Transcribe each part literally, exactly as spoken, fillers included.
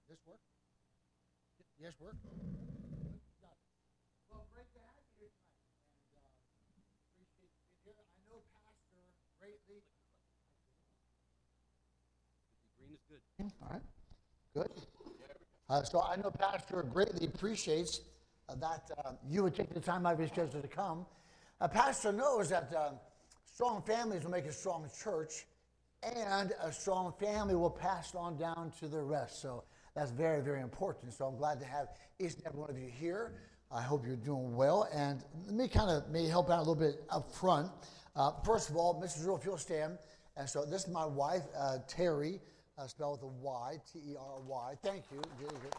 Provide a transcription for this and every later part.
This work? Yes, work? Got it. Well, great to have you here tonight. And uh, appreciate you being here. I know Pastor greatly. Green is good. All right. Good. Uh, so I know Pastor greatly appreciates uh, that uh, you would take the time out of your schedule to come. Uh, Pastor knows that uh, strong families will make a strong church, and a strong family will pass it on down to the rest. So that's very, very important. So I'm glad to have each and every one of you here. I hope you're doing well. And let me kind of maybe help out a little bit up front. Uh, first of all, Missus Rule, if you'll stand. And so this is my wife, uh, Terry, uh, spelled with a Y, T E R Y. Thank you. Good, good.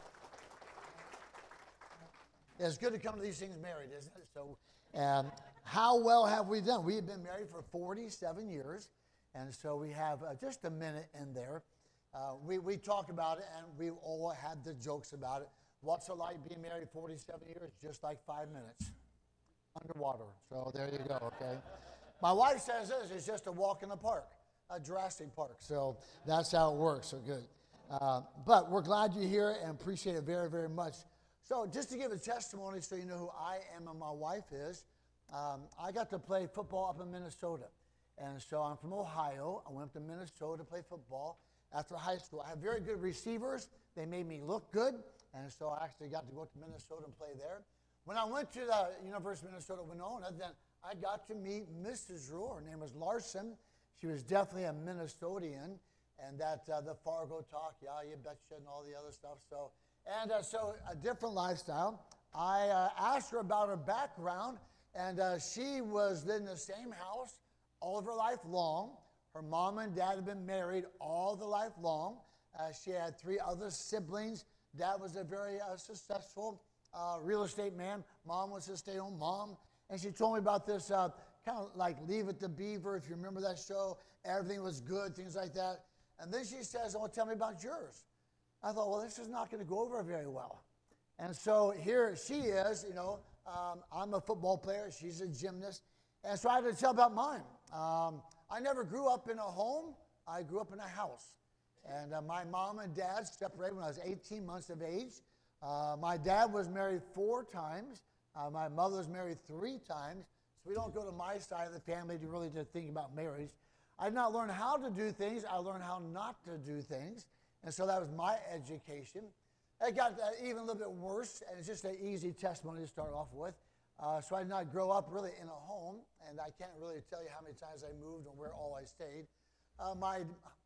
Yeah, it's good to come to these things married, isn't it? So, and how well have we done? We have been married for forty-seven years. And so we have uh, just a minute in there. Uh, we, we talk about it, and we all had the jokes about it. What's it like being married forty-seven years? Just like five minutes underwater. So there you go, okay? My wife says this, it's just a walk in the park, a Jurassic Park. So that's how it works, so good. Uh, but we're glad you're here and appreciate it very, very much. So just to give a testimony so you know who I am and my wife is, um, I got to play football up in Minnesota. And so I'm from Ohio. I went up to Minnesota to play football after high school. I have very good receivers. They made me look good. And so I actually got to go to Minnesota and play there. When I went to the University of Minnesota Winona, then I got to meet Missus Rule. Her name was Larson. She was definitely a Minnesotian. And that uh, the Fargo talk, yeah, you betcha, and all the other stuff. So, and uh, so a different lifestyle. I uh, asked her about her background. And uh, she was in the same house all of her life long. Her mom and dad had been married all the life long. Uh, she had three other siblings. Dad was a very uh, successful uh, real estate man. Mom was a stay-at-home mom. And she told me about this uh, kind of like Leave It to Beaver, if you remember that show. Everything was good, things like that. And then she says, oh, tell me about yours. I thought, well, this is not going to go over very well. And so here she is, you know, um, I'm a football player. She's a gymnast. And so I had to tell about mine. Um, I never grew up in a home. I grew up in a house. And uh, my mom and dad separated when I was eighteen months of age. Uh, my dad was married four times. Uh, my mother was married three times. So we don't go to my side of the family to really to think about marriage. I did not learn how to do things. I learned how not to do things. And so that was my education. It got uh, even a little bit worse, and it's just an easy testimony to start off with. Uh, so I did not grow up really in a home, and I can't really tell you how many times I moved and where all I stayed. Uh, my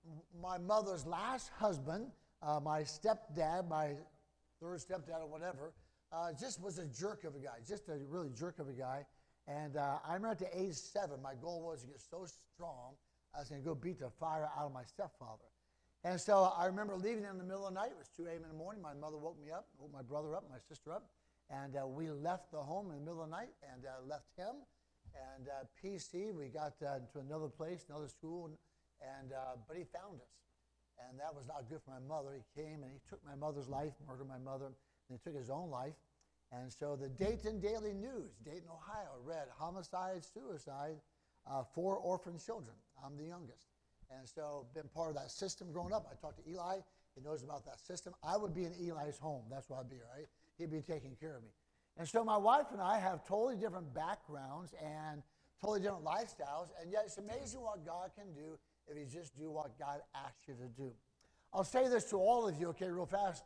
my mother's last husband, uh, my stepdad, my third stepdad or whatever, uh, just was a jerk of a guy, just a really jerk of a guy. And uh, I remember at the age seven, my goal was to get so strong, I was going to go beat the fire out of my stepfather. And so I remember leaving in the middle of the night. It was two a.m. in the morning. My mother woke me up, woke my brother up, my sister up. And uh, we left the home in the middle of the night and uh, left him. And uh, P C, we got uh, to another place, another school, and uh, but he found us. And that was not good for my mother. He came and he took my mother's life, murdered my mother, and he took his own life. And so the Dayton Daily News, Dayton, Ohio, read homicide, suicide, uh, four orphan children. I'm the youngest. And so been part of that system growing up. I talked to Eli. He knows about that system. I would be in Eli's home. That's what I'd be, right? He'd be taking care of me. And so my wife and I have totally different backgrounds and totally different lifestyles, and yet it's amazing what God can do if you just do what God asks you to do. I'll say this to all of you, okay, real fast.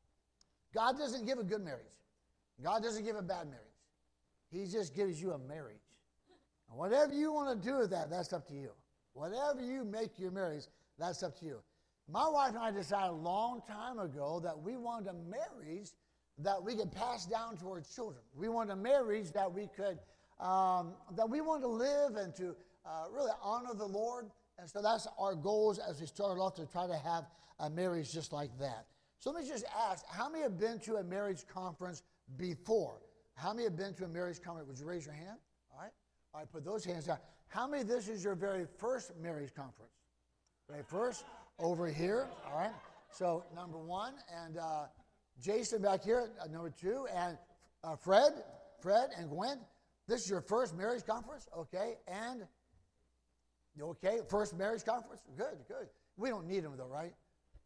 God doesn't give a good marriage. God doesn't give a bad marriage. He just gives you a marriage. And whatever you want to do with that, that's up to you. Whatever you make your marriage, that's up to you. My wife and I decided a long time ago that we wanted a marriage that we could pass down to our children. We wanted a marriage that we could, um, that we wanted to live and to uh, really honor the Lord. And so that's our goals as we started off, to try to have a marriage just like that. So let me just ask, how many have been to a marriage conference before? How many have been to a marriage conference? Would you raise your hand? All right. All right, put those hands down. How many of this is your very first marriage conference? Very first? Over here. All right. So number one, and uh, Jason back here, uh, number two, and uh, Fred, Fred and Gwen, this is your first marriage conference, okay? And, okay, first marriage conference? Good, good. We don't need them though, right?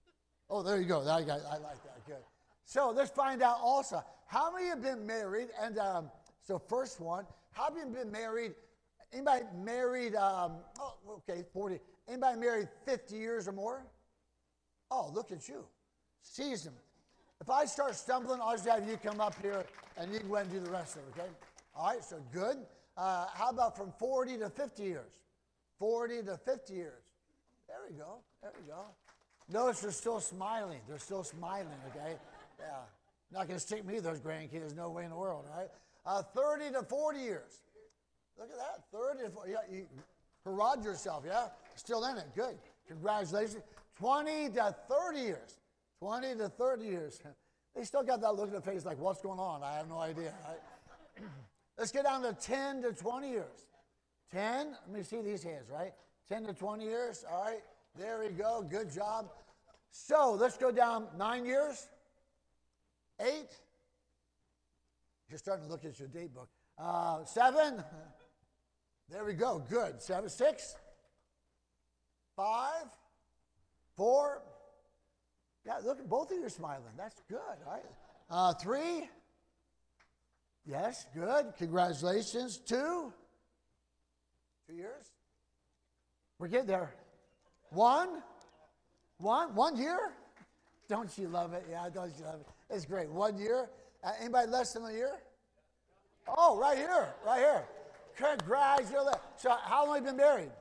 Oh, there you go. I, got, I like that. Good. So let's find out also, how many have been married? And um, so first one, how many have been married? Anybody married, um, oh, okay, forty. Anybody married fifty years or more? Oh, look at you. Seasoned. If I start stumbling, I'll just have you come up here and you can go ahead and do the rest of it, okay? All right, so good. Uh, how about from forty to fifty years? forty to fifty years. There we go. There we go. Notice they're still smiling. They're still smiling, okay? Yeah. Not going to stick me, those grandkids. No way in the world, all right? Uh, thirty to forty years. Look at that. thirty to forty. Yeah, you hurrah'd yourself, yeah? Still in it. Good. Congratulations. twenty to thirty years. twenty to thirty years. They still got that look in the face like, what's going on? I have no idea, right? Let's get down to ten to twenty years. ten, let me see these hands, right? ten to twenty years, all right. There we go, good job. So let's go down nine years, eight. You're starting to look at your date book. Uh, seven, there we go, good. Seven, six, five, four. Yeah, look at both of you are smiling. That's good, all right. Uh, three, yes, good. Congratulations. Two, two years. We're getting there. One, one, one year. Don't you love it? Yeah, don't you love it? It's great. One year. Uh, anybody less than a year? Oh, right here, right here. Congratulations. So, how long have you been married?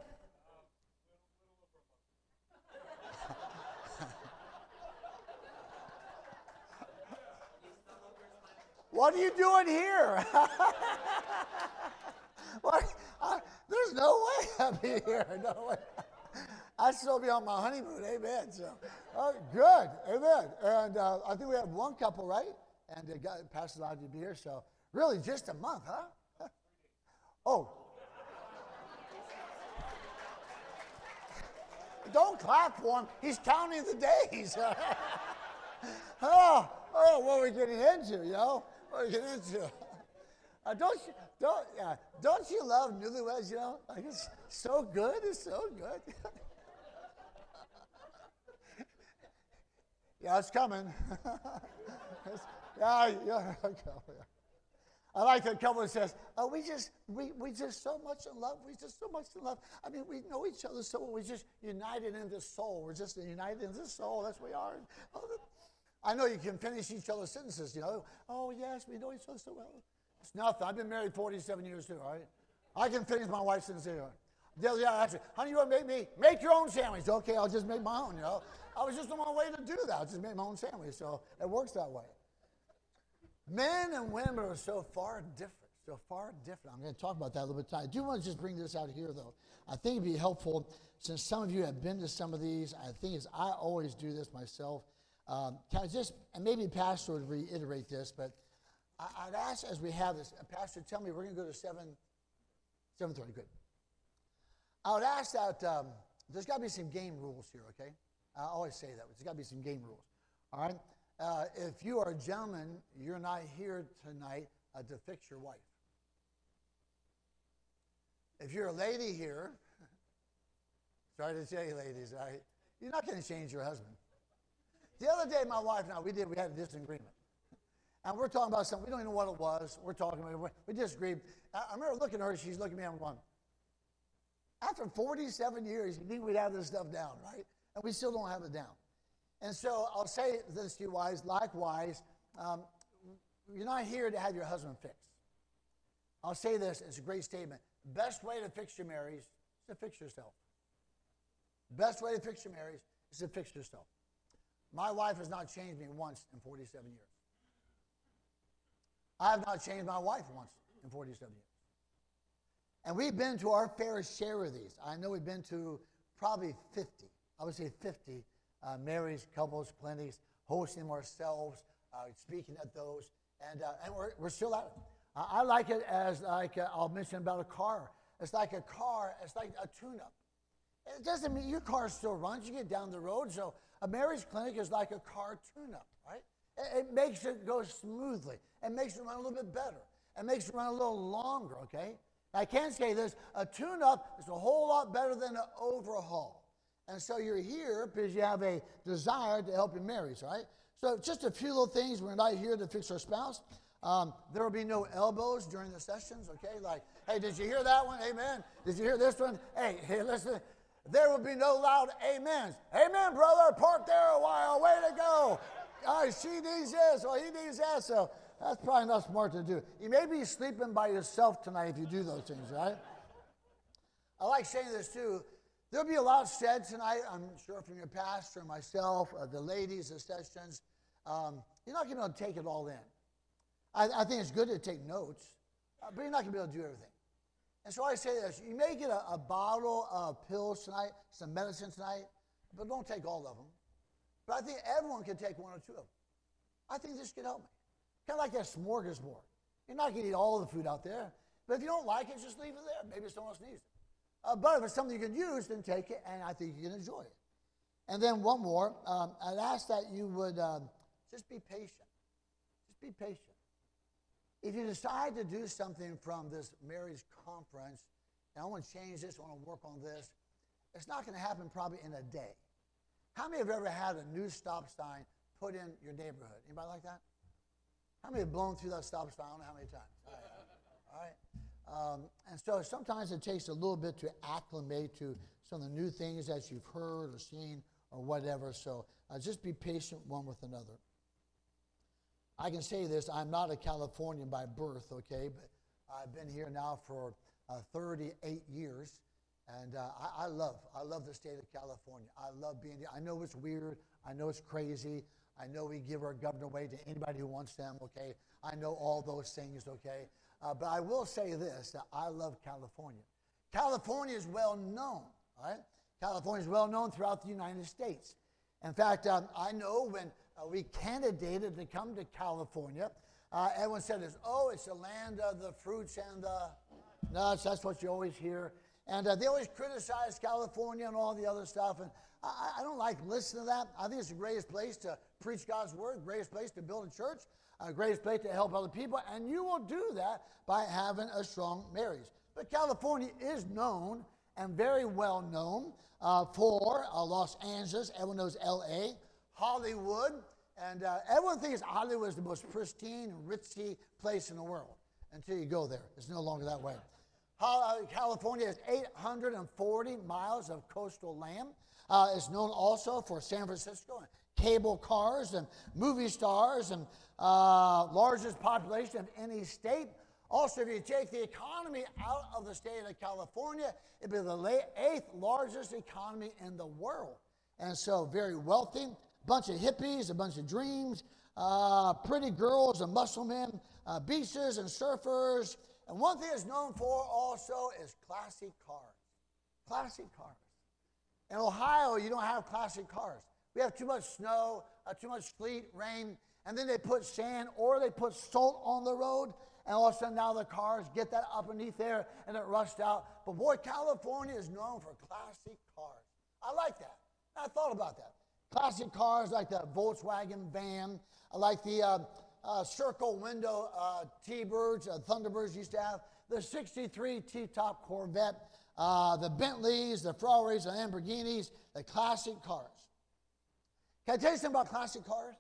What are you doing here? What? I, there's no way I'd be here. No way. I'd still be on my honeymoon. Amen. So, uh, good. Amen. And uh, I think we have one couple, right? And uh, God, Pastor allowed you to be here. So, really, just a month, huh? Oh. Don't clap for him. He's counting the days. oh, oh, what are we getting into, you know? What are we getting into? Uh, don't you don't uh, don't you love newlyweds? You know, like it's so good. It's so good. yeah, it's coming. it's, yeah, yeah, okay, yeah. I like the couple that says, "Oh, we just we we just so much in love. We just so much in love. I mean, we know each other so well. We just united in the soul. We're just united in the soul. That's what we are." Oh, I know you can finish each other's sentences. You know, oh yes, we know each other so well. It's nothing. I've been married forty-seven years too, all right? I can finish my wife's sentence here. The other day I asked her, honey, you want to make me? Make your own sandwich. Okay, I'll just make my own, you know. I was just on my way to do that. I just made my own sandwich, so it works that way. Men and women are so far different, so far different. I'm going to talk about that a little bit. I do want to just bring this out here, though. I think it'd be helpful, since some of you have been to some of these. I think it's, I always do this myself. Um, can I just, and maybe Pastor would reiterate this, but I'd ask as we have this, Pastor, tell me, we're going to go to seven, seven thirty, good. I would ask that um, there's got to be some game rules here, okay? I always say that. There's got to be some game rules, all right? Uh, if you are a gentleman, you're not here tonight uh, to fix your wife. If you're a lady here, sorry to tell you, ladies, right? You're not going to change your husband. The other day, my wife and I, we did, we had a disagreement. And we're talking about something, we don't even know what it was. We're talking about, we disagreed. I remember looking at her, she's looking at me, and I'm going, after forty-seven years, you think we'd have this stuff down, right? And we still don't have it down. And so I'll say this to you, wives, likewise, um, you're not here to have your husband fixed. I'll say this, it's a great statement. Best way to fix your marriage is to fix yourself. Best way to fix your marriage is to fix yourself. My wife has not changed me once in forty-seven years. I have not changed my wife once in forty-seven years. And we've been to our fair share of these. I know we've been to probably fifty. I would say fifty uh, marriage, couples, clinics, hosting them ourselves, uh, speaking at those, and uh, and we're, we're still at it. Uh, I like it as like, uh, I'll mention about a car. It's like a car, it's like a tune-up. It doesn't mean your car still runs. You get down the road, so a marriage clinic is like a car tune-up, right? It, it makes it go smoothly. It makes it run a little bit better. It makes it run a little longer, okay? I can say this, a tune-up is a whole lot better than an overhaul. And so you're here because you have a desire to help your marriage, right? So just a few little things. We're not here to fix our spouse. Um, there will be no elbows during the sessions, okay? Like, hey, did you hear that one? Amen. Did you hear this one? Hey, hey, listen. There will be no loud amens. Amen, brother. Park there a while. Way to go. All right, she needs this or he needs that. So that's probably not smart to do. You may be sleeping by yourself tonight if you do those things, right? I like saying this too. There'll be a lot said tonight, I'm sure, from your pastor, myself, uh, the ladies, the sessions. Um, you're not going to be able to take it all in. I, I think it's good to take notes, uh, but you're not going to be able to do everything. And so I say this. You may get a, a bottle of pills tonight, some medicine tonight, but don't take all of them. But I think everyone can take one or two of them. I think this could help me. Kind of like a smorgasbord. You're not going to eat all the food out there, but if you don't like it, just leave it there. Maybe someone else needs it. Uh, but if it's something you can use, then take it, and I think you can enjoy it. And then one more, um, I'd ask that you would um, just be patient. Just be patient. If you decide to do something from this marriage conference, and I want to change this, I want to work on this, it's not going to happen probably in a day. How many have ever had a new stop sign put in your neighborhood? Anybody like that? How many have blown through that stop sign? I don't know how many times. All right. All right. Um, and so sometimes it takes a little bit to acclimate to some of the new things that you've heard or seen or whatever. So uh, just be patient one with another. I can say this, I'm not a Californian by birth, okay, but I've been here now for uh, thirty-eight years, and uh, I, I love, I love the state of California. I love being here. I know it's weird. I know it's crazy. I know we give our governor away to anybody who wants them, okay. I know all those things, okay. Uh, but I will say this, that I love California. California is well known, all right? California is well known throughout the United States. In fact, um, I know when uh, we candidated to come to California, uh, everyone said this, oh, it's the land of the fruits and the nuts. That's what you always hear. And uh, they always criticize California and all the other stuff. And I, I don't like listening to that. I think it's the greatest place to preach God's word, greatest place to build a church, a greatest place to help other people, and you will do that by having a strong marriage. But California is known and very well known uh, for uh, Los Angeles. Everyone knows L A, Hollywood, and uh, everyone thinks Hollywood is the most pristine and ritzy place in the world until you go there. It's no longer that way. Ho- California has eight hundred forty miles of coastal land. Uh, it's known also for San Francisco and cable cars and movie stars and uh, largest population of any state. Also, if you take the economy out of the state of California, it'd be the la- eighth largest economy in the world. And so very wealthy, bunch of hippies, a bunch of dreams, uh, pretty girls and muscle men, uh, beaches and surfers. And one thing it's known for also is classic cars. Classic cars. In Ohio, you don't have classic cars. We have too much snow, uh, too much sleet, rain, and then they put sand or they put salt on the road, and all of a sudden now the cars get that up underneath there and it rushed out. But boy, California is known for classic cars. I like that. I thought about that. Classic cars like the Volkswagen van, I like the uh, uh, circle window uh, T-Birds, uh, Thunderbirds used to have, the sixty-three T-top Corvette, uh, the Bentleys, the Ferraris, the Lamborghinis, the classic cars. Can I tell you something about classic cars?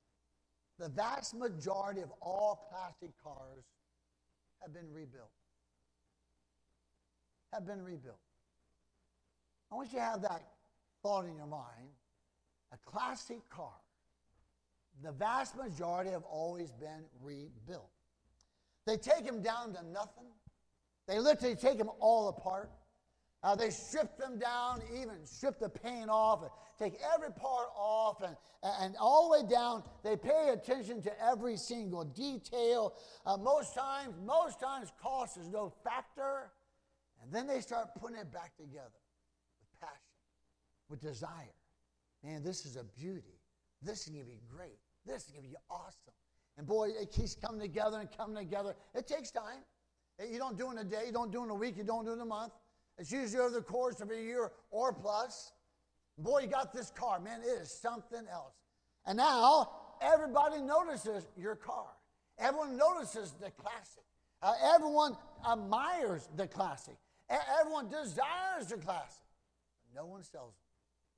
The vast majority of all classic cars have been rebuilt. Have been rebuilt. I want you to have that thought in your mind. A classic car, the vast majority have always been rebuilt. They take them down to nothing. They literally take them all apart. Uh, they strip them down, even strip the paint off, and take every part off, and, and all the way down, they pay attention to every single detail. Uh, most times, most times cost is no factor, and then they start putting it back together with passion, with desire. Man, this is a beauty. This is going to be great. This is going to be awesome. And boy, it keeps coming together and coming together. It takes time. You don't do it in a day. You don't do it in a week. You don't do it in a month. It's usually over the course of a year or plus. Boy, you got this car. Man, it is something else. And now, everybody notices your car. Everyone notices the classic. Uh, everyone admires the classic. E- everyone desires the classic. No one sells them.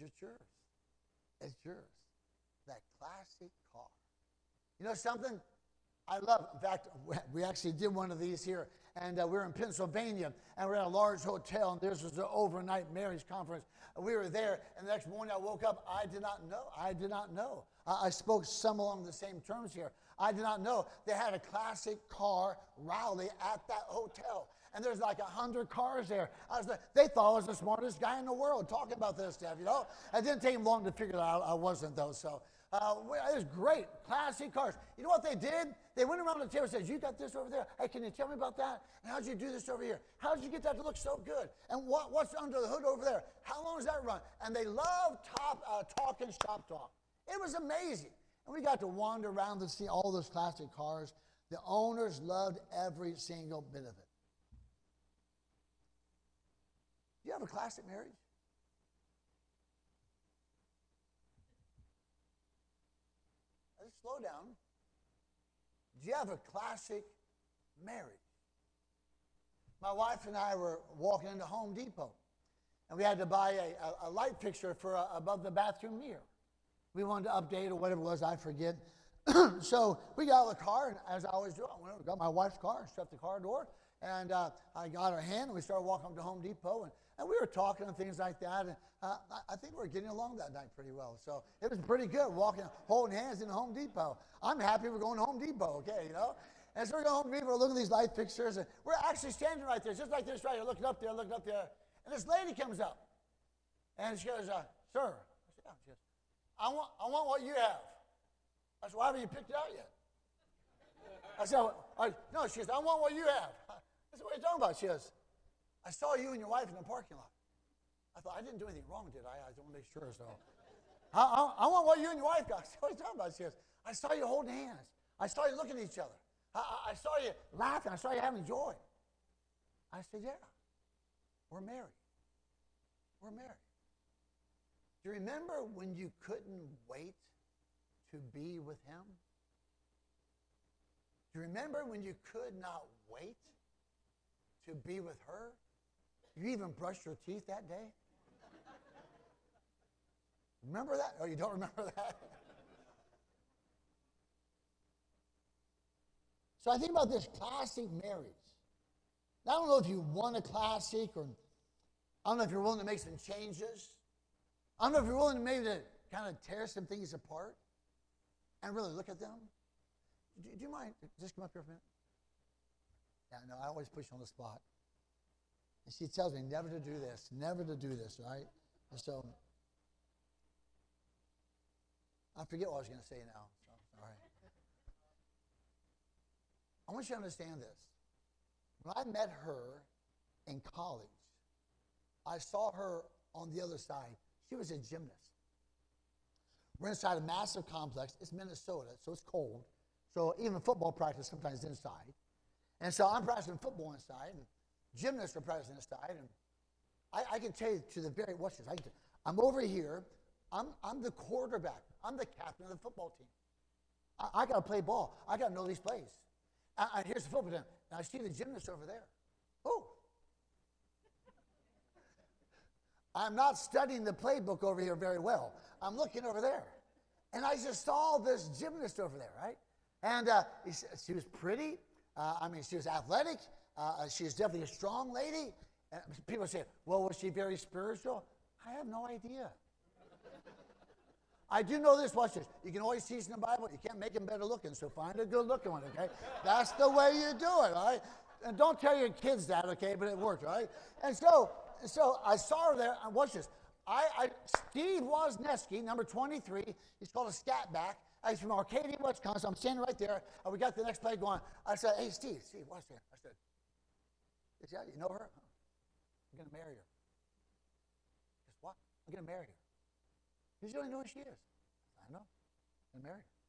it's yours. It's yours. That classic car. You know something? I love, in fact, we actually did one of these here, and uh, we were in Pennsylvania, and we were at a large hotel, and this was an overnight marriage conference. We were there, and the next morning I woke up. I did not know. I did not know. I, I spoke some along the same terms here. I did not know they had a classic car rally at that hotel. And there's like a hundred cars there. I was like, they thought I was the smartest guy in the world talking about this stuff, you know. It didn't take them long to figure that out. I wasn't, though. So uh, it was great. Classic cars. You know what they did? They went around the table and said, you got this over there. Hey, can you tell me about that? And how'd you do this over here? How did you get that to look so good? And what, what's under the hood over there? How long does that run? And they love top, uh, talk and shop talk. It was amazing. And we got to wander around to see all those classic cars. The owners loved every single bit of it. Do you have a classic marriage? Let's slow down. Do you have a classic marriage? My wife and I were walking into Home Depot, and we had to buy a, a, a light fixture for uh, above the bathroom mirror. We wanted to update or whatever it was, I forget. So we got out of the car, and as I always do, I went over, got my wife's car and shut the car door, and uh, I got her hand, and we started walking up to Home Depot, and, and we were talking and things like that, and uh, I, I think we were getting along that night pretty well. So it was pretty good, walking, holding hands in Home Depot. I'm happy we're going to Home Depot, okay, you know? And so we're going to Home Depot, we're looking at these light fixtures, and we're actually standing right there, just like this right here, looking up there, looking up there, and this lady comes up, and she goes, uh, sir, I said, yeah. She goes, I want, I want what you have. I said, why haven't you picked it out yet? I said, I, no, she goes, I want what you have. I said, what are you talking about? She goes, I saw you and your wife in the parking lot. I thought, I didn't do anything wrong, did I? I just want to make sure, so. I, I, I want what you and your wife got. I said, what are you talking about? She goes, I saw you holding hands. I saw you looking at each other. I, I, I saw you laughing. I saw you having joy. I said, yeah, we're married. We're married. Do you remember when you couldn't wait to be with him? Do you remember when you could not wait to be with her? You even brushed your teeth that day? Remember that? Oh, you don't remember that? So I think about this classic marriage. I don't know if you want a classic, or I don't know if you're willing to make some changes. I don't know if you're willing to maybe to kind of tear some things apart and really look at them. Do, do you mind just come up here for a minute? Yeah, no, I always push you on the spot. And she tells me never to do this, never to do this, right? And so I forget what I was going to say now. So, all right. I want you to understand this. When I met her in college, I saw her on the other side. She was a gymnast. We're inside a massive complex. It's Minnesota, so it's cold. So even football practice sometimes inside. And so I'm practicing football inside, and gymnasts are practicing inside. And I, I can tell you to the very, watch this. I can, I'm over here. I'm, I'm the quarterback. I'm the captain of the football team. I, I got to play ball. I got to know these plays. I, I, here's the football team. And I see the gymnast over there. Oh. I'm not studying the playbook over here very well. I'm looking over there. And I just saw this gymnast over there, right? And uh, she was pretty. Uh, I mean, she was athletic. Uh, she was definitely a strong lady. And people say, well, was she very spiritual? I have no idea. I do know this. Watch this. You can always teach in the Bible. You can't make them better looking, so find a good looking one, okay? That's the way you do it, all right? And don't tell your kids that, okay? But it worked, right? And so, so I saw her there. And watch this. I, I, Steve Wozniewski, number twenty-three, he's called a scat back. He's from Arcadia, Wisconsin. I'm standing right there. And we got the next play going. I said, hey, Steve, Steve, watch that. I said, yeah, you know her? I'm going to marry her. He goes, what? I'm going to marry her. He doesn't know who she is. I know. I'm going to marry her.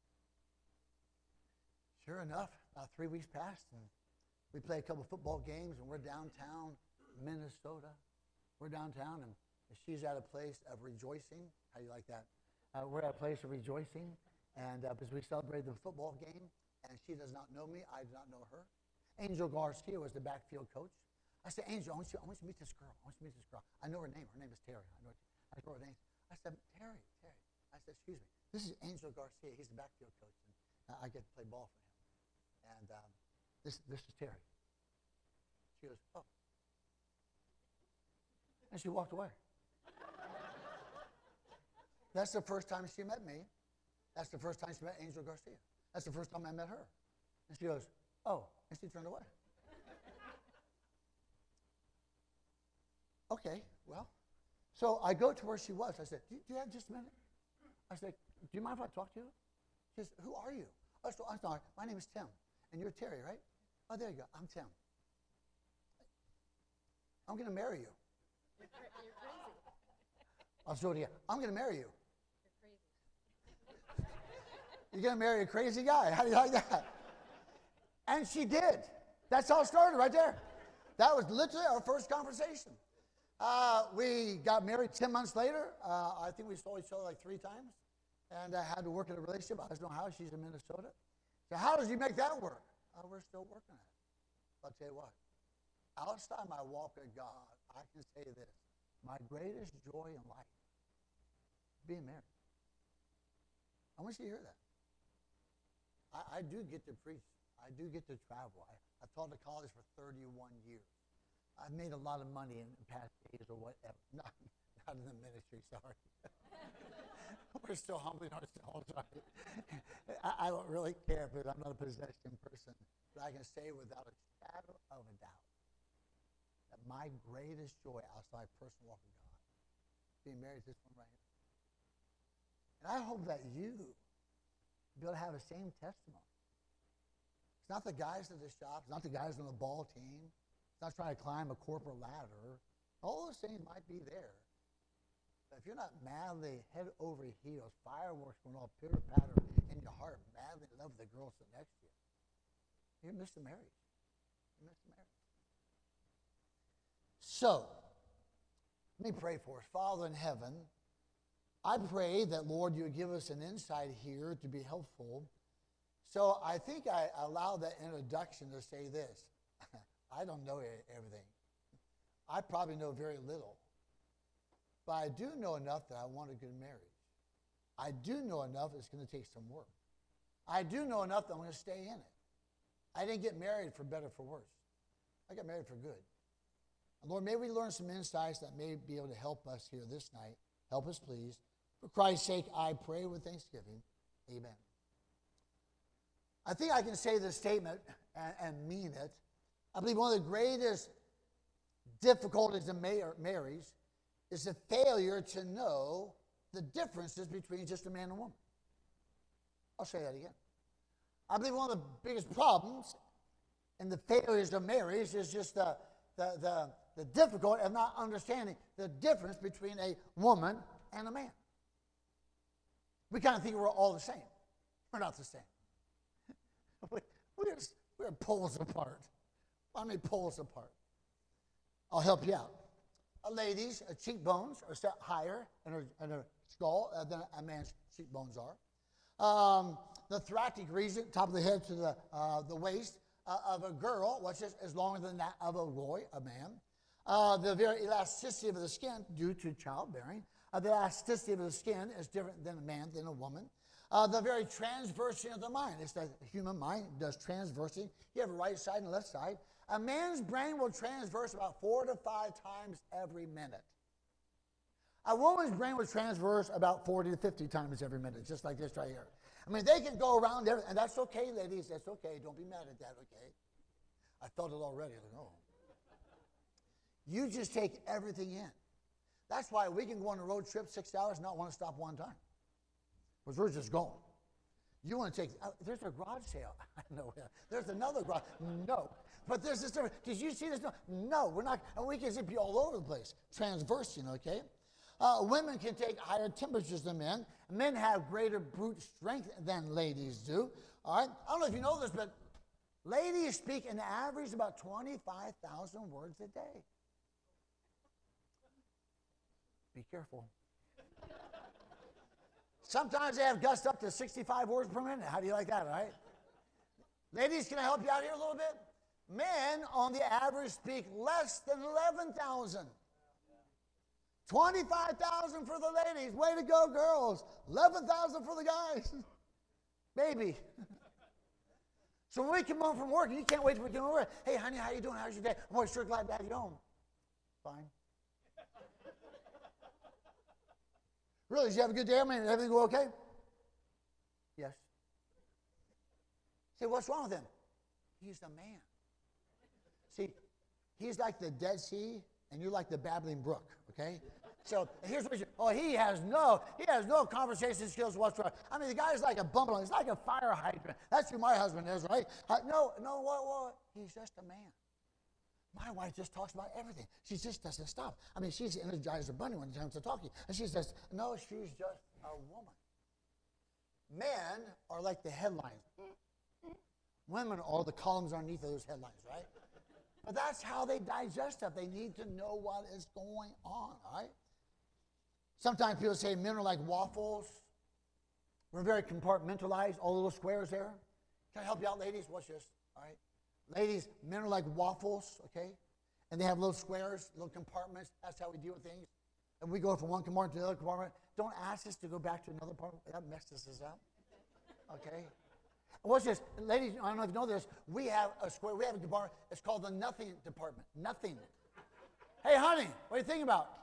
Sure enough, about three weeks passed, and we played a couple football games, and we're downtown Minnesota. We're downtown, and she's at a place of rejoicing. How do you like that? Uh, we're at a place of rejoicing, and uh, because we celebrated the football game, and she does not know me. I do not know her. Angel Garcia was the backfield coach. I said, Angel, I want you, I want you to meet this girl. I want you to meet this girl. I know her name. Her name is Terry. I know, her, I know her name. I I said, Terry, Terry. I said, excuse me. This is Angel Garcia. He's the backfield coach, and I get to play ball for him. And um, this this is Terry. She goes, oh. And she walked away. That's the first time she met me. That's the first time she met Angel Garcia. That's the first time I met her. And she goes, oh, and she turned away. Okay, well. So I go to where she was. I said, do, do you have just a minute? I said, do you mind if I talk to you? She says, who are you? I said, I'm sorry, my name is Tim. And you're Terry, right? Oh, there you go, I'm Tim. I'm going to marry you. You're, cra- you're crazy. I'll show it again. I'm going to marry you. You're crazy. You're going to marry a crazy guy. How do you like that? And she did. That's how it started right there. That was literally our first conversation. Uh, we got married ten months later. Uh, I think we saw each other like three times. And I had to work in a relationship. I don't know how. She's in Minnesota. So how does you make that work? Uh, we're still working at it. I'll tell you what. Outside my walk with God, I can say this. My greatest joy in life, being married. I want you to hear that. I, I do get to preach. I do get to travel. I, I taught at college for thirty-one years. I've made a lot of money in past days or whatever. Not, not in the ministry, sorry. We're still humbling ourselves, right? I, I don't really care because I'm not a possession person. But I can say without a shadow of a doubt that my greatest joy outside personal walk with God, being married to this one right here. And I hope that you be able to have the same testimony. It's not the guys at the shop. It's not the guys on the ball team. It's not trying to climb a corporate ladder. All those things might be there. But if you're not madly head over heels, fireworks going all pitter-patter in your heart, madly in love with the girl sitting next to you, you missed the marriage. You missed the marriage. So, let me pray for us. Father in heaven, I pray that, Lord, you would give us an insight here to be helpful. So I think I allowed that introduction to say this. I don't know everything. I probably know very little. But I do know enough that I want a good marriage. I do know enough it's going to take some work. I do know enough that I'm going to stay in it. I didn't get married for better or for worse. I got married for good. And Lord, may we learn some insights that may be able to help us here this night. Help us, please. For Christ's sake, I pray with thanksgiving. Amen. I think I can say this statement and, and mean it. I believe one of the greatest difficulties in mar- marriage is the failure to know the differences between just a man and woman. I'll say that again. I believe one of the biggest problems in the failures of marriage is just the, the, the, the difficulty of not understanding the difference between a woman and a man. We kind of think we're all the same. We're not the same. we, we're, we're poles apart. I mean, poles apart. I'll help you out. A lady's uh, cheekbones are set higher in her, in her skull uh, than a man's cheekbones are. Um, the thoracic region, top of the head to the uh, the waist uh, of a girl, which is, is longer than that of a boy, a man. Uh, the very elasticity of the skin due to childbearing. Uh, the elasticity of the skin is different than a man, than a woman. Uh, the very transversing of the mind. It's the human mind does transversing. You have a right side and a left side. A man's brain will transverse about four to five times every minute. A woman's brain will transverse about forty to fifty times every minute, just like this right here. I mean, they can go around there, and that's okay, ladies. That's okay. Don't be mad at that, okay? I felt it already. Like, oh. You just take everything in. That's why we can go on a road trip six hours and not want to stop one time. Because we're just going. You want to take, uh, there's a garage sale. I know. There's another garage. No. But there's this difference. Did you see this? No, we're not. And we can zip you all over the place. Transversing, okay? Uh, women can take higher temperatures than men. Men have greater brute strength than ladies do. All right? I don't know if you know this, but ladies speak an average about twenty-five thousand words a day. Be careful. Sometimes they have gusts up to sixty-five words per minute. How do you like that, all right? Ladies, can I help you out here a little bit? Men, on the average, speak less than eleven thousand. twenty-five thousand for the ladies. Way to go, girls. eleven thousand for the guys. Baby. So when we come home from work, and you can't wait till we come over. Hey, honey, how you doing? How's your day? I'm always sure glad to have you home. Fine. Really, did you have a good day? I mean, everything go okay? Yes. Say, what's wrong with him? He's a man. See, he's like the Dead Sea, and you're like the babbling brook, okay? So here's what you, oh, he has no, he has no conversation skills whatsoever. I mean, the guy's like a bumble. He's like a fire hydrant. That's who my husband is, right? Uh, no, no, what, what? He's just a man. My wife just talks about everything. She just doesn't stop. I mean, she's the Energizer Bunny when it comes to talking. And she says, no, she's just a woman. Men are like the headlines. Women are the columns underneath those headlines, right? But that's how they digest stuff. They need to know what is going on, all right? Sometimes people say men are like waffles. We're very compartmentalized, all the little squares there. Can I help you out, ladies? Watch this, all right? Ladies, men are like waffles, okay? And they have little squares, little compartments. That's how we deal with things. And we go from one compartment to the other compartment. Don't ask us to go back to another compartment. That messed us up, okay? Watch this. Ladies, I don't know if you know this. We have a square, we have a compartment. It's called the nothing department. Nothing. Hey, honey, what are you thinking about?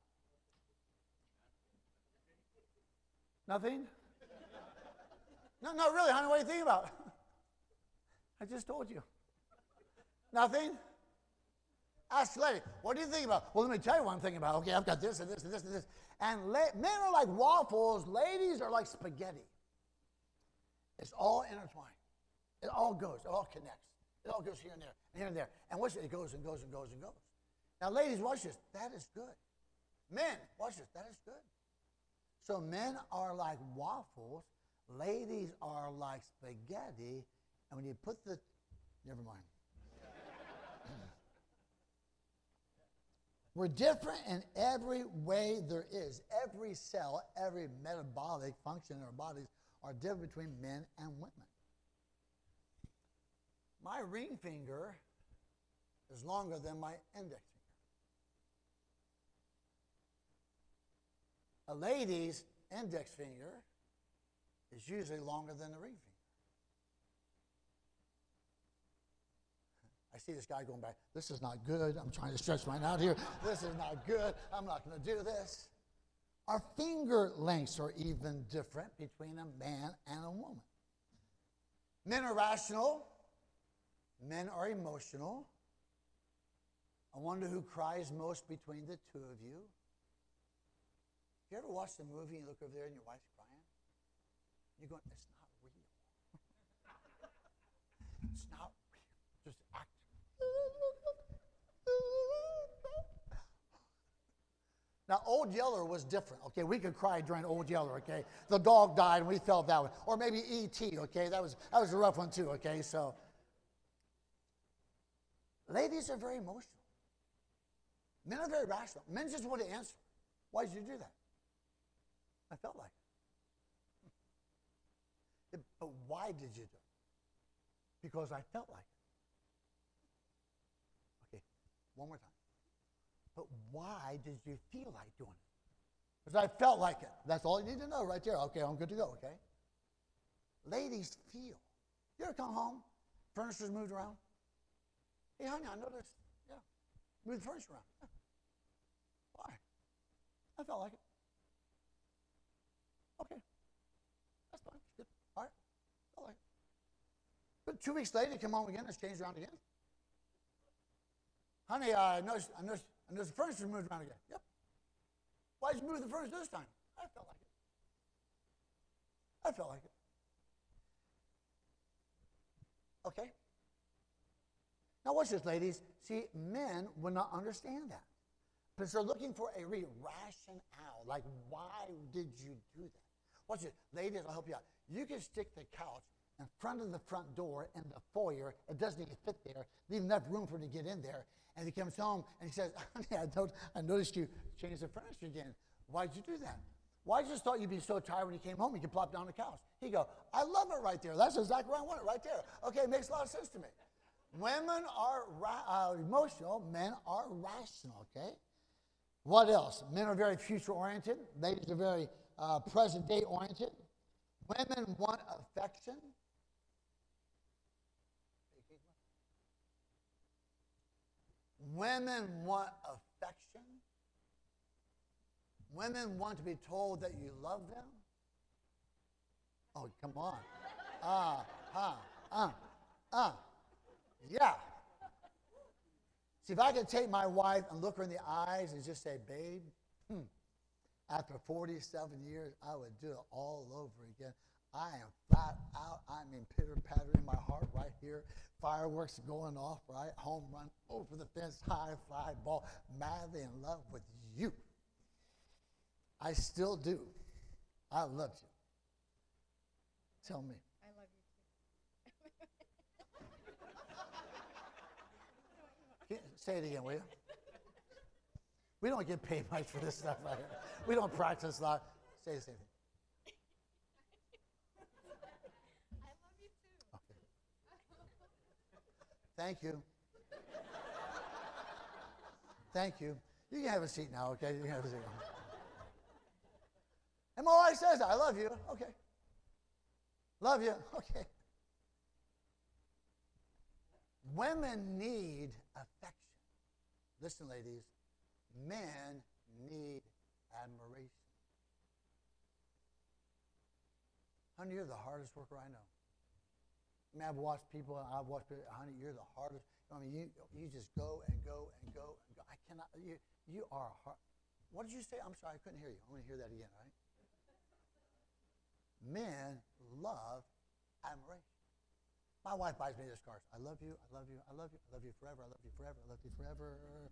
Nothing? No, no, really, honey, what are you thinking about? I just told you. Nothing? Ask the lady, what do you think about? Well, let me tell you what I'm thinking about. Okay, I've got this and this and this and this. And la- men are like waffles. Ladies are like spaghetti. It's all intertwined. It all goes. It all connects. It all goes here and there, and here and there. And watch it. It goes and goes and goes and goes. Now, ladies, watch this. That is good. Men, watch this. That is good. So men are like waffles. Ladies are like spaghetti. And when you put the, never mind. We're different in every way there is. Every cell, every metabolic function in our bodies are different between men and women. My ring finger is longer than my index finger. A lady's index finger is usually longer than the ring finger. I see this guy going back. This is not good. I'm trying to stretch mine out here. This is not good. I'm not going to do this. Our finger lengths are even different between a man and a woman. Men are rational. Men are emotional. I wonder who cries most between the two of you. You ever watch the movie and you look over there and your wife's crying? You're going, it's not real. It's not real. Just act. Now, Old Yeller was different, okay? We could cry during Old Yeller, okay? The dog died and we felt that one. Or maybe E T, okay? That was, that was a rough one too, okay? So, ladies are very emotional. Men are very rational. Men just want to answer. Why did you do that? I felt like it. But why did you do it? Because I felt like it. Okay, one more time. But why did you feel like doing it? Because I felt like it. That's all you need to know right there. Okay, I'm good to go, okay? Ladies feel. You ever come home, furniture's moved around? Hey, honey, I noticed. Yeah, move the furniture around. Yeah. Why? I felt like it. Okay, that's fine. Good. All right, felt like it. But two weeks later, you come home again, it's changed around again. Honey, uh, I noticed, I noticed, I noticed the furniture moved around again. Yep. Why did you move the furniture this time? I felt like it. I felt like it. Okay. Now watch this, ladies. See, men will not understand that. Because they're looking for a re- rationale. Like, why did you do that? Watch this. Ladies, I'll help you out. You can stick the couch in front of the front door in the foyer. It doesn't even fit there. Leave enough room for him to get in there. And he comes home and he says, honey, I, not- I noticed you changed the furniture again. Why'd you do that? Well, I just thought you'd be so tired when you came home you could plop down on the couch. He go, I love it right there. That's exactly where I want it, right there. Okay, it makes a lot of sense to me. Women are ra- uh, emotional, men are rational, okay? What else? Men are very future-oriented. Ladies are very uh, present-day oriented. Women want affection. Women want affection. Women want to be told that you love them. Oh, come on. Ah, ah, ah, ah. Yeah. See, if I could take my wife and look her in the eyes and just say, babe, hmm, after forty-seven years, I would do it all over again. I am flat out. I mean, pitter-patter in my heart right here. Fireworks going off, right? Home run, over the fence, high fly ball, madly in love with you. I still do. I love you. Tell me. I love you too. Say it again, will you? We don't get paid much for this stuff right here. We don't practice a lot. Say the same thing. I love you too. Okay. Thank you. Thank you. You can have a seat now, okay? You can have a seat. And my wife says, I love you. Okay. Love you. Okay. Women need affection. Listen, ladies, men need admiration. Honey, you're the hardest worker I know. I mean, I've watched people, I've watched people, honey, you're the hardest. I mean, you you just go and go and go and go. I cannot, you, you are hard. What did you say? I'm sorry, I couldn't hear you. I want to hear that again, all right? Men love admiration. My wife buys me this card. I love you, I love you, I love you, I love you forever, I love you forever, I love you forever.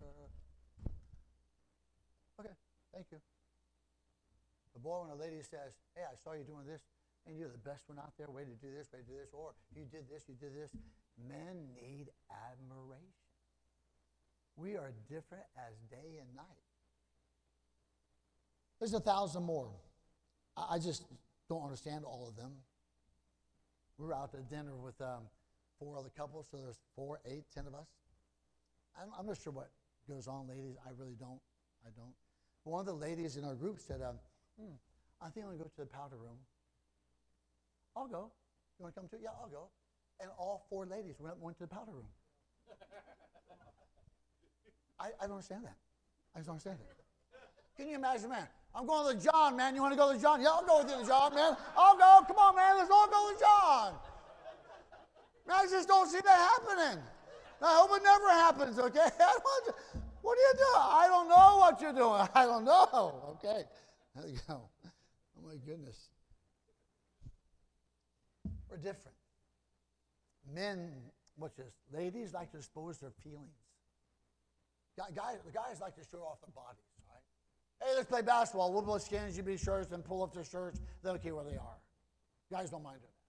Okay, thank you. The boy, when a lady says, hey, I saw you doing this, and you're the best one out there, way to do this, way to do this, or you did this, you did this. Men need admiration. We are different as day and night. There's a thousand more. I just don't understand all of them. We were out to dinner with um, four other couples, so there's four, eight, ten of us. I'm, I'm not sure what goes on, ladies. I really don't. I don't. But one of the ladies in our group said, um, hmm, I think I'm going to go to the powder room. I'll go. You want to come too? Yeah, I'll go. And all four ladies went, went to the powder room. I, I don't understand that. I just don't understand it. Can you imagine, man? I'm going to the John, man. You want to go to the John? Yeah, I'll go with you to the John, man. I'll go. Come on, man. Let's all go to the John. Man, I just don't see that happening. I hope it never happens, okay? I don't, what are you doing? I don't know what you're doing. I don't know. Okay. There you go. Oh, my goodness. We're different. Men, which is, ladies like to expose their feelings. Guys, the guys like to show off their bodies, right? Hey, let's play basketball. We'll put skinny G B shirts and pull up their shirts. They don't care where they are. Guys don't mind doing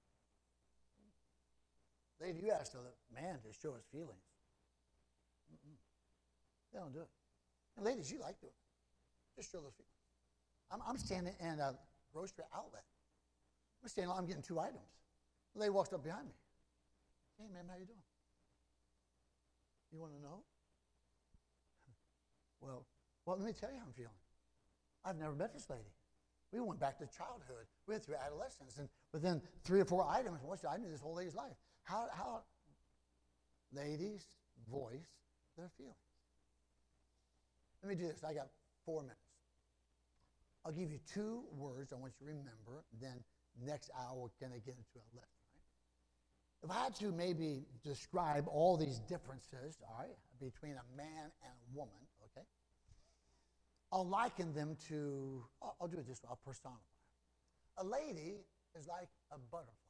that. Lady, you ask the man to show his feelings. Mm-mm. They don't do it. And ladies, you like doing it. Just show those feelings. I'm, I'm standing in a grocery outlet. I'm standing, I'm getting two items. The lady walks up behind me. Hey, man, how you doing? You want to know? Well, well, let me tell you how I'm feeling. I've never met this lady. We went back to childhood. We went through adolescence, and within three or four items, I knew this whole lady's life. How, how ladies voice their feelings. Let me do this. I got four minutes. I'll give you two words I want you to remember. Then next hour, we're going to get into a lesson. If I had to maybe describe all these differences, all right, between a man and a woman, okay, I'll liken them to, I'll, I'll do it this way, I'll personify. A lady is like a butterfly.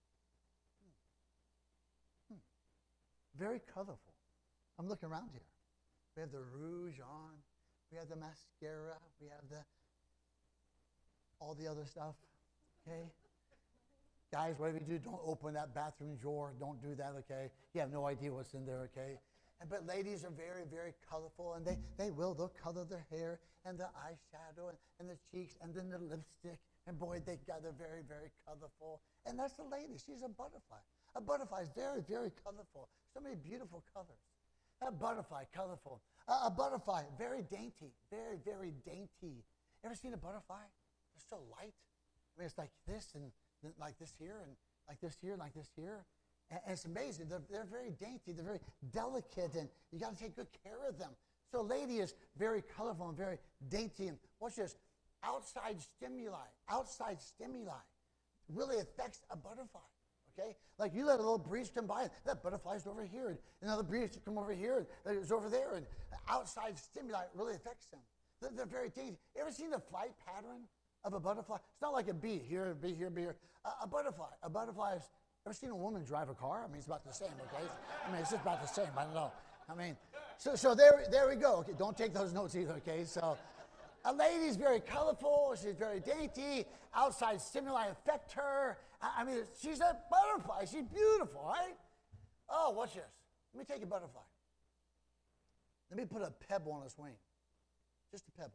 Hmm. Hmm. Very colorful. I'm looking around here. We have the rouge on, we have the mascara, we have the, all the other stuff, okay? Guys, whatever you do, don't open that bathroom drawer. Don't do that, okay? You have no idea what's in there, okay? And, but ladies are very, very colorful, and they, they will. They'll color their hair and the eyeshadow and, and the cheeks and then the lipstick. And boy, they got, they're very, very colorful. And that's the lady. She's a butterfly. A butterfly is very, very colorful. So many beautiful colors. That butterfly, colorful. A, a butterfly, very dainty, very, very dainty. Ever seen a butterfly? They're so light. I mean, it's like this and then like this here and like this here and like this here. And, and it's amazing. They're, they're very dainty. They're very delicate, and you got to take good care of them. So a lady is very colorful and very dainty. And watch this. Outside stimuli, outside stimuli really affects a butterfly. Okay, like you let a little breeze come by, and that butterfly's over here, and another breeze come over here, and it's over there, and outside stimuli really affects them. They're, they're very dainty. You ever seen the flight pattern of a butterfly? It's not like a bee here, a bee here, a bee here. A, a butterfly, a butterfly is. Ever seen a woman drive a car? I mean, it's about the same. Okay, I mean, it's just about the same. I don't know. I mean, so so there there we go. Okay, don't take those notes either. Okay, so. A lady's very colorful, she's very dainty, outside stimuli affect her. I, I mean, she's a butterfly, she's beautiful, right? Oh, watch this. Let me take a butterfly. Let me put a pebble on its wing. Just a pebble.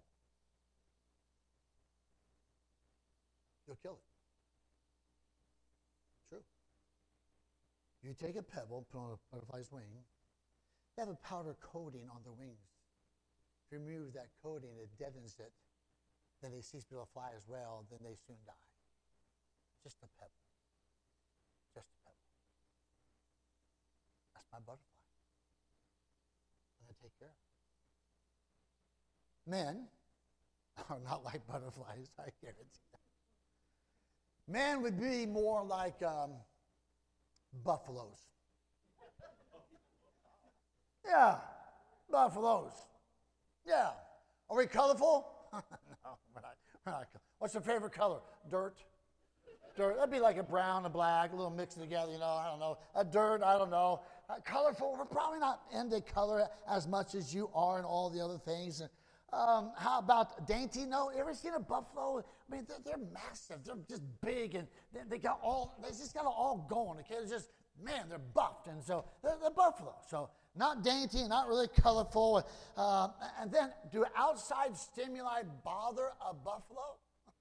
You'll kill it. True. You take a pebble, put on a butterfly's wing, they have a powder coating on their wings. Remove that coating, it deadens it, then they cease to fly as well, then they soon die. Just a pebble. Just a pebble. That's my butterfly. I'm going to take care of it. Men are not like butterflies, I guarantee that. Men would be more like um, buffaloes. Yeah, buffaloes. Yeah. Are we colorful? No, we're not, we're not. What's your favorite color? Dirt. Dirt. That'd be like a brown, a black, a little mixed together, you know, I don't know. A dirt, I don't know. Uh, colorful, we're probably not into color as much as you are and all the other things. Um, how about dainty? No, you ever seen a buffalo? I mean, they're, they're massive. They're just big, and they, they got all, they just got it all going, okay? It's just, man, they're buffed, and so they're, they're buffalo. So not dainty, not really colorful. Uh, and then, do outside stimuli bother a buffalo?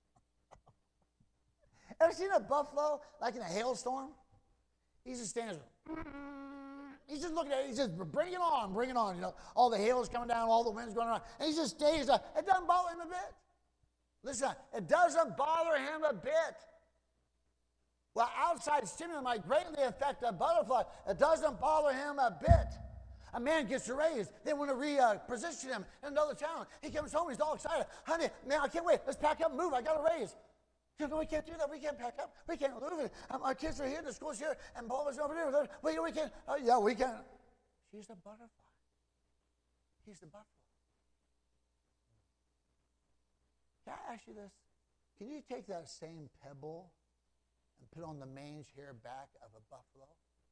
Ever seen a buffalo like in a hailstorm? He just stands there. He's just looking at it. He's just, bring it on, bring it on. You know, all the hail is coming down, all the wind's going around. And he just stays there. It doesn't bother him a bit. Listen, it doesn't bother him a bit. Well, outside stimuli might greatly affect a butterfly. It doesn't bother him a bit. A man gets a raise. They want to reposition him in another town. He comes home. He's all excited. Honey, man, I can't wait. Let's pack up and move. I got a raise. He goes, no, we can't do that. We can't pack up. We can't move it. Um, our kids are here. The school's here. And Paula's over there. We, we can't. Oh, yeah, we can't. She's a butterfly. He's the buffalo. Can I ask you this? Can you take that same pebble and put on the mange hair back of a buffalo?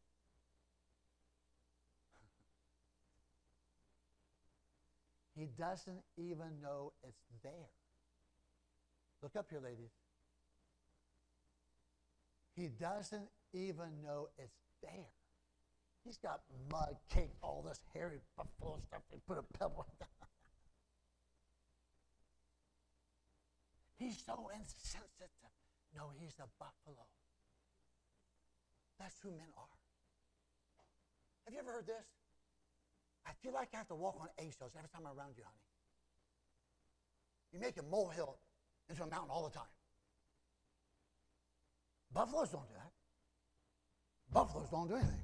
He doesn't even know it's there. Look up here, ladies. He doesn't even know it's there. He's got mud caked, all this hairy buffalo stuff. They put a pebble down. He's so insensitive. No, he's a buffalo. That's who men are. Have you ever heard this? I feel like I have to walk on eggshells every time I'm around you, honey. You make a molehill into a mountain all the time. Buffaloes don't do that. Buffaloes don't do anything.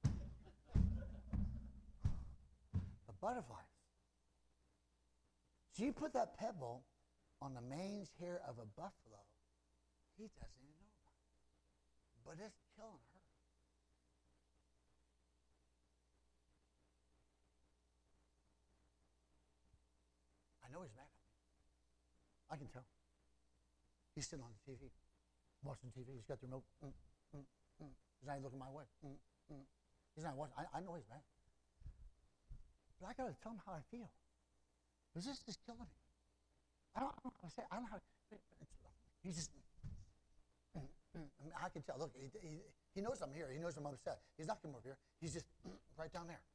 But butterflies. So you put that pebble on the mange hair of a buffalo, he doesn't even know about it. But it's killing her. I know he's mad at me. I can tell. He's sitting on the T V, watching T V. He's got the remote. Mm, mm, mm. He's not even looking my way. Mm, mm. He's not watching. I, I know he's mad. But I got to tell him how I feel. Because this is killing me. I don't, I don't know how to say it. I don't know how to, he's just, mm, mm. I, mean, I can tell. Look, he, he, he knows I'm here. He knows I'm upset. He's not coming over here. He's just mm, right down there.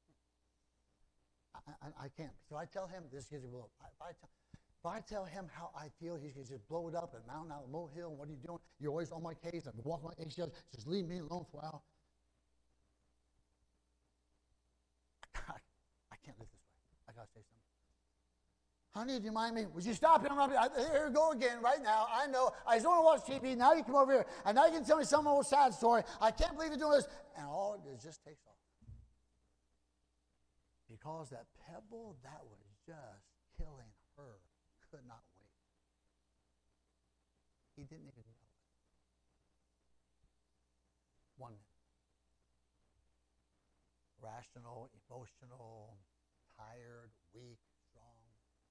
I, I, I can't. So I tell him, this gives a blow. If I, tell, if I tell him how I feel, he's going to just blow it up and mountain out the molehill. And what are you doing? You're always on my case. I'm walking on eggshells. Just leave me alone for a while. I, I can't live this way. I got to say something. Honey, do you mind me? Would you stop interrupting? I, here we go again right now. I know. I just want to watch T V. Now you come over here. And now you can tell me some old sad story. I can't believe you're doing this. And all it is just takes off. Because that pebble that was just killing her could not wait. He didn't even know it. One minute. Rational, emotional, tired, weak, strong.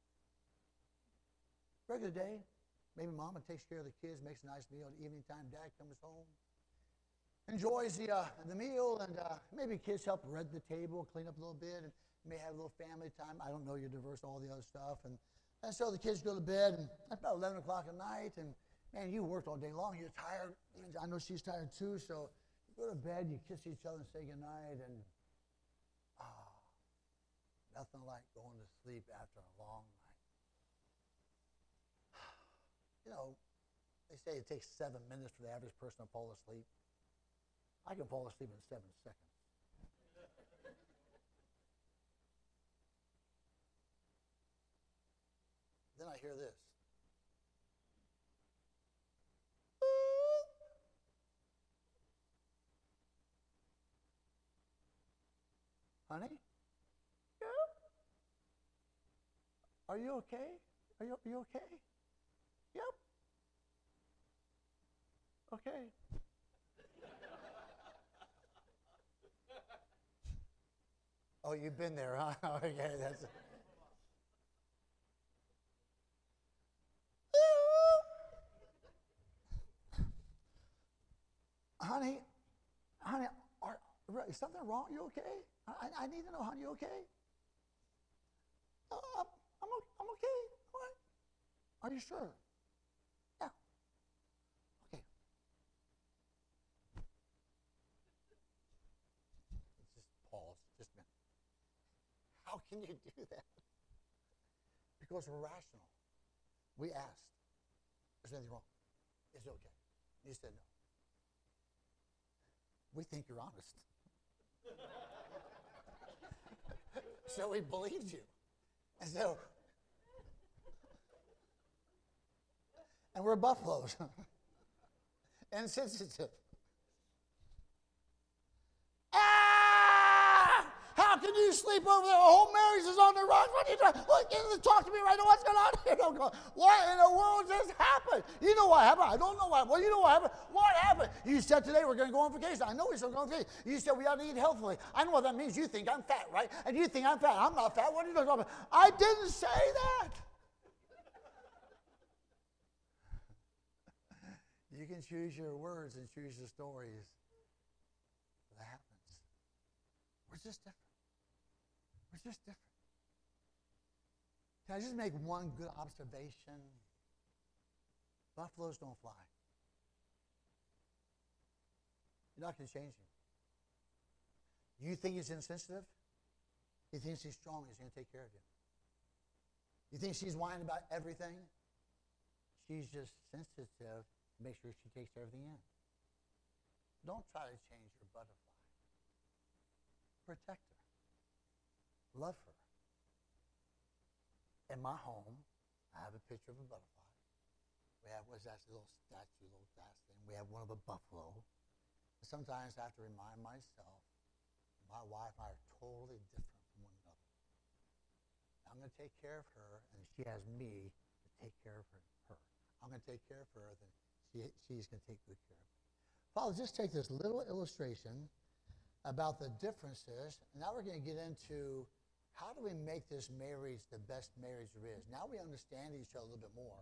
Regular day. Maybe mama takes care of the kids, makes a nice meal at evening time. Dad comes home, enjoys the uh, the meal, and uh, maybe kids help red the table, clean up a little bit, and may have a little family time. I don't know, you're diverse, all the other stuff. And, and so the kids go to bed, and it's about eleven o'clock at night, and man, you worked all day long. You're tired. I know she's tired too, so you go to bed, you kiss each other and say goodnight, and ah, nothing like going to sleep after a long night. You know, they say it takes seven minutes for the average person to fall asleep. I can fall asleep in seven seconds. Then I hear this. Honey? Yeah? Are you okay? Are you, are you okay? Yep. Okay. Oh, you've been there, huh? Okay, that's it. Honey, honey, are, is something wrong? You okay? I, I need to know, honey, you okay? Uh, I'm, I'm, I'm okay. All right. Are you sure? Yeah. Okay. Just pause. Just a minute. How can you do that? Because we're rational. We asked, is there anything wrong? Is it okay? You said no. We think you're honest. So we believed you. And so, and we're buffaloes. Insensitive. Ah! How can you sleep over there? A whole marriage is on the rocks. What are you doing? Look, talk to me right now. What's going on here? Don't go. What in the world just happened? You know what happened? I don't know what happened. Well, you know what happened? What happened? You said today we're going to go on vacation. I know we're still going on vacation. You said we ought to eat healthfully. I know what that means. You think I'm fat, right? And you think I'm fat. I'm not fat. What are you talking about? I didn't say that. You can choose your words and choose your stories. That happens. We're just different. We're just different. Can I just make one good observation? Buffaloes don't fly. You're not going to change him. You think he's insensitive? He thinks he's strong. He's going to take care of you. You think she's whining about everything? She's just sensitive. Make sure she takes everything in. Don't try to change your butterfly. Protect her. Love her. In my home, I have a picture of a butterfly. We have, what's that little statue, little glass thing? We have one of a buffalo. Sometimes I have to remind myself, my wife and I are totally different from one another. I'm going to take care of her, and she has me to take care of her. her. I'm going to take care of her, then she, she's going to take good care of me. Father, just take this little illustration about the differences, and now we're going to get into how do we make this marriage the best marriage there is. Now we understand each other a little bit more.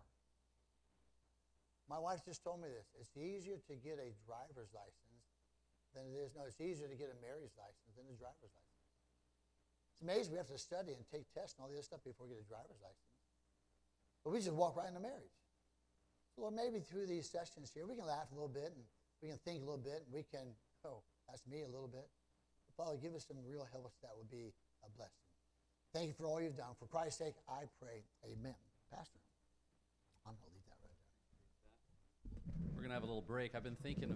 My wife just told me this. It's easier to get a driver's license than it is, no, it's easier to get a marriage license than a driver's license. It's amazing we have to study and take tests and all the other stuff before we get a driver's license. But we just walk right into marriage. So Lord, maybe through these sessions here, we can laugh a little bit, and we can think a little bit, and we can, oh, that's me a little bit. But Father, give us some real help that would be a blessing. Thank you for all you've done. For Christ's sake, I pray. Amen. Pastor, I'm going to leave that right there. We're going to have a little break. I've been thinking of